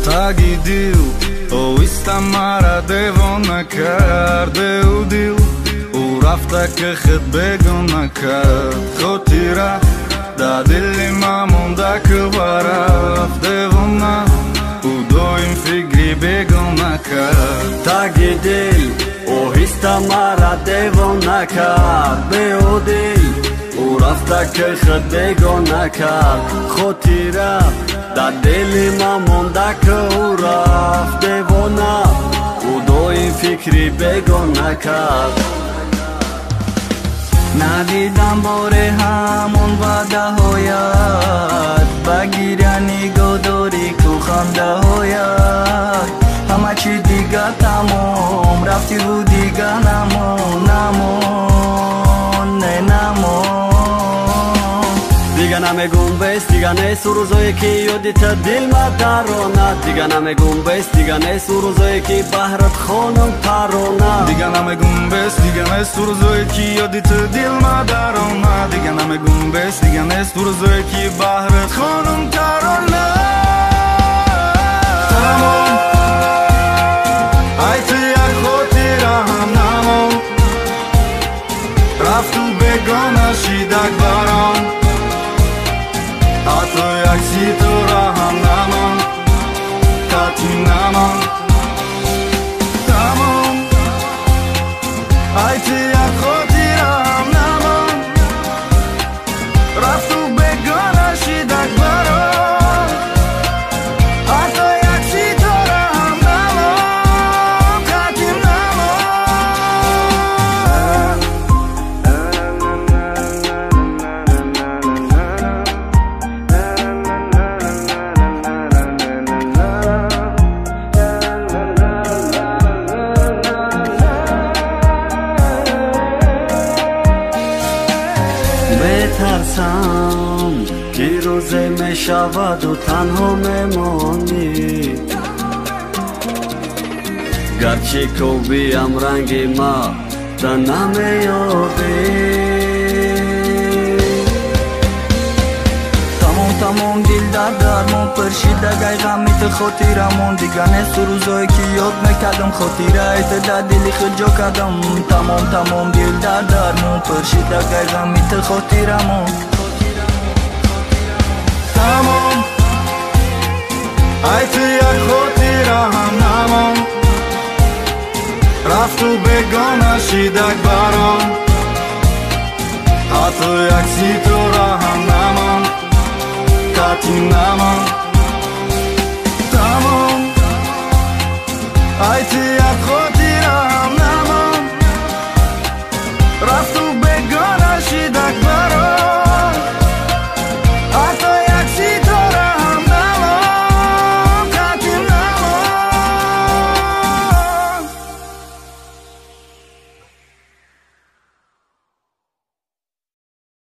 تگیدیل اویستم مرا دیوان نکرده او دیل او رفته که خود بگم نکرد خودی را در دل ما مونده که برفت دیوانه او دویم فکری بگم نکرد تگیدیل اویستم مرا دیوان نکرد به او دیل او رفته که خود بگم نکرد خودی را در دل ما مونده که او رفت دیوانه او دویم فکری بگم نکرد ندیدم باره همون وعده هایت بگیرنی گداری کو خنده هایت همه چی دیگه تمام رفتی و دیگه نمون نه نمون دیگه نمیگم بس دیگه نیست روزایی که یادت دل ما درانه دیگه نمیگم بس دیگه نیست روزایی که بهرت خانم ترانه دیگه نمیگم بس دیگه نیست روزایی که یادت دل ما درانه دیگه نمیگم بس دیگه نیست روزایی که بهرت خانم ترانه تمام ای تو یک خاطره هم نمون رفت و بگانه شیدک برام حتی یک ستاره هم نمان کتی نمان تمام ای تو یک خاطره هم نمان رفت و بگانه شیدک برام حتی یک ستاره هم نمان کتی نمان بترسم که روزه می شود و تنها میمانی گرچه کوبیم رنگ ما تا نمیابی تمام دل در درمون پرشیده گای غمیت خاطرمون دیگه نیست روزایی که یاد میکردم خاطره ایت در دلی خود جا کردم تمام دل در درمون پرشیده گای غمیت خاطرمون تمام ای تو یک خاطره هم نمان رفت و بگانه شیدک برام حتی یک ستاره هم نمان کتی نمان تمام ای تو یک خاطره